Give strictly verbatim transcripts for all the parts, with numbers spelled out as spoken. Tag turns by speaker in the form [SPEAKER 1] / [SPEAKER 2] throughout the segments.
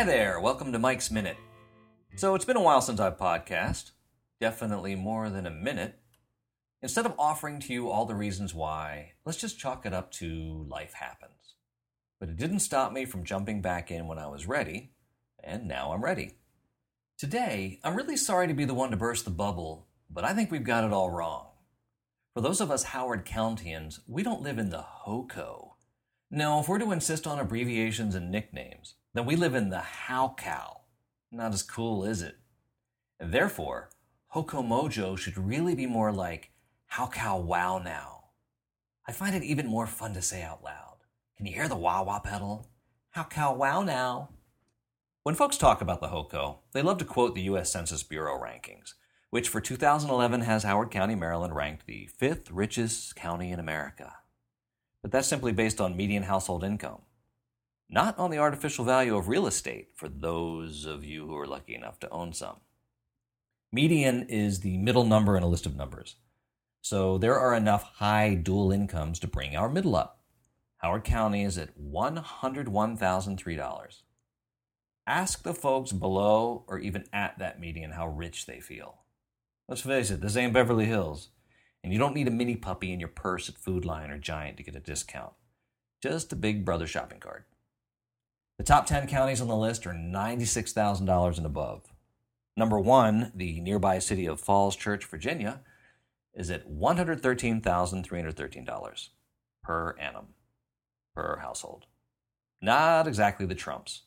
[SPEAKER 1] Hi there, welcome to Mike's Minute. So it's been a while since I've podcast, definitely more than a minute. Instead of offering to you all the reasons why, let's just chalk it up to life happens. But it didn't stop me from jumping back in when I was ready, and now I'm ready. Today, I'm really sorry to be the one to burst the bubble, but I think we've got it all wrong. For those of us Howard Countyans, we don't live in the HOCO. No, if we're to insist on abbreviations and nicknames, then we live in the HowCal. Not as cool, is it? And therefore, HOCO Mojo should really be more like HowCal Wow Now. I find it even more fun to say out loud. Can you hear the wah-wah pedal? HowCal Wow Now. When folks talk about the HOCO, they love to quote the U S Census Bureau rankings, which for two thousand eleven has Howard County, Maryland ranked the fifth richest county in America. But that's simply based on median household income, not on the artificial value of real estate for those of you who are lucky enough to own some. Median is the middle number in a list of numbers, so there are enough high dual incomes to bring our middle up. Howard County is at one hundred one thousand three dollars. Ask the folks below or even at that median how rich they feel. Let's face it, this ain't Beverly Hills. And you don't need a mini puppy in your purse at Food Lion or Giant to get a discount. Just a Big Brother shopping card. The top ten counties on the list are ninety-six thousand dollars and above. Number one, the nearby city of Falls Church, Virginia, is at one hundred thirteen thousand three hundred thirteen dollars per annum, per household. Not exactly the Trumps.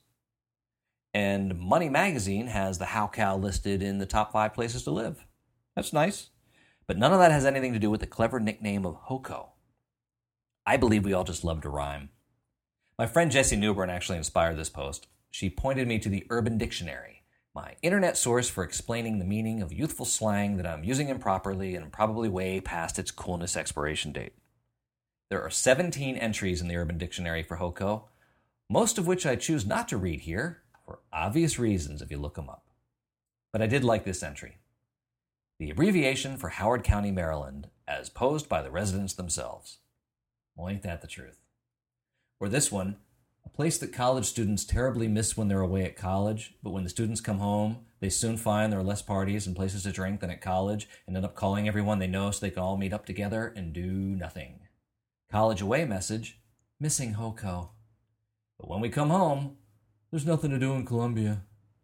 [SPEAKER 1] And Money Magazine has the HowCal listed in the top five places to live. That's nice. But none of that has anything to do with the clever nickname of HOCO. I believe we all just love to rhyme. My friend Jessie Newbern actually inspired this post. She pointed me to the Urban Dictionary, my internet source for explaining the meaning of youthful slang that I'm using improperly and probably way past its coolness expiration date. There are seventeen entries in the Urban Dictionary for HOCO, most of which I choose not to read here, for obvious reasons if you look them up. But I did like this entry. The abbreviation for Howard County, Maryland, as posed by the residents themselves. Well, ain't that the truth? Or this one, a place that college students terribly miss when they're away at college, but when the students come home, they soon find there are less parties and places to drink than at college, and end up calling everyone they know so they can all meet up together and do nothing. College away message, missing HOCO. But when we come home, there's nothing to do in Columbia.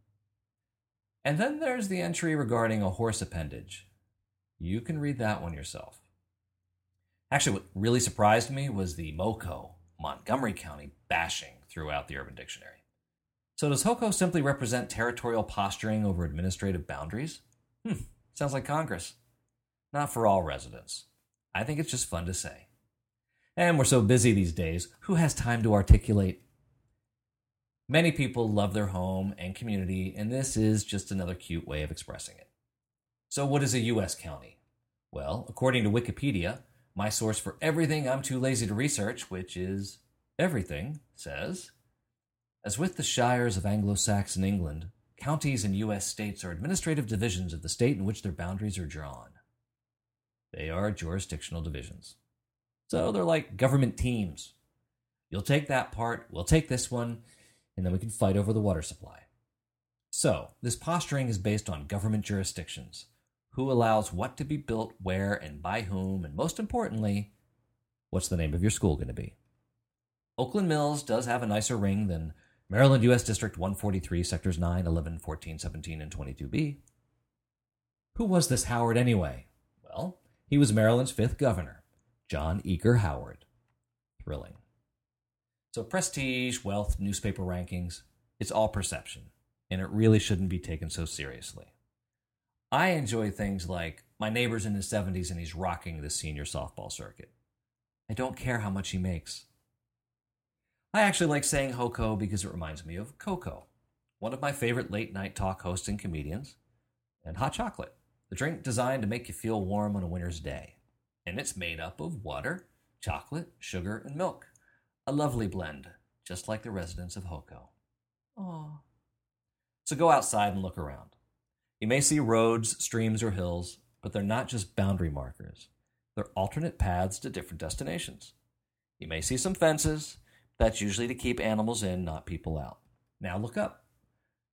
[SPEAKER 1] And then there's the entry regarding a horse appendage. You can read that one yourself. Actually, what really surprised me was the MoCo, Montgomery County, bashing throughout the Urban Dictionary. So does HOCO simply represent territorial posturing over administrative boundaries? Hmm, sounds like Congress. Not for all residents. I think it's just fun to say. And we're so busy these days, who has time to articulate? Many people love their home and community, and this is just another cute way of expressing it. So what is a U S county? Well, according to Wikipedia, my source for everything I'm too lazy to research, which is everything, says, as with the shires of Anglo-Saxon England, counties in U S states are administrative divisions of the state in which their boundaries are drawn. They are jurisdictional divisions. So they're like government teams. You'll take that part, we'll take this one, and then we can fight over the water supply. So, this posturing is based on government jurisdictions. Who allows what to be built, where, and by whom, and most importantly, what's the name of your school going to be? Oakland Mills does have a nicer ring than Maryland U S District one forty-three, Sectors nine, eleven, fourteen, seventeen, and twenty-two B. Who was this Howard anyway? Well, he was Maryland's fifth governor, John Eager Howard. Thrilling. So prestige, wealth, newspaper rankings, it's all perception, and it really shouldn't be taken so seriously. I enjoy things like, my neighbor's in his seventies and he's rocking the senior softball circuit. I don't care how much he makes. I actually like saying HOCO because it reminds me of Coco, one of my favorite late-night talk hosts and comedians, and hot chocolate, the drink designed to make you feel warm on a winter's day. And it's made up of water, chocolate, sugar, and milk. A lovely blend, just like the residents of HOCO. Aww. So go outside and look around. You may see roads, streams, or hills, but they're not just boundary markers. They're alternate paths to different destinations. You may see some fences. That's usually to keep animals in, not people out. Now look up.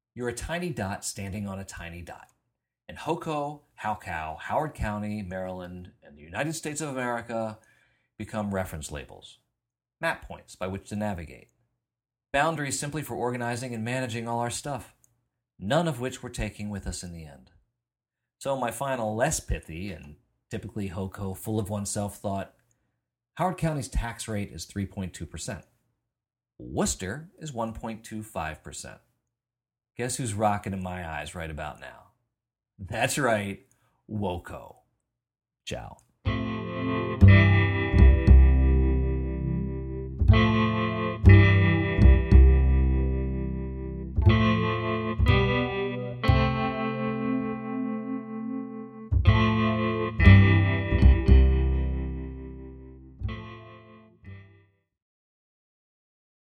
[SPEAKER 1] You're a tiny dot standing on a tiny dot. And Hoco, Howcow, Howard County, Maryland, and the United States of America become reference labels, map points by which to navigate, boundaries simply for organizing and managing all our stuff, none of which we're taking with us in the end. So my final, less pithy and typically Hoco, full of oneself thought, Howard County's tax rate is three point two percent. Worcester is one point two five percent. Guess who's rocking in my eyes right about now? That's right, Woco. Ciao.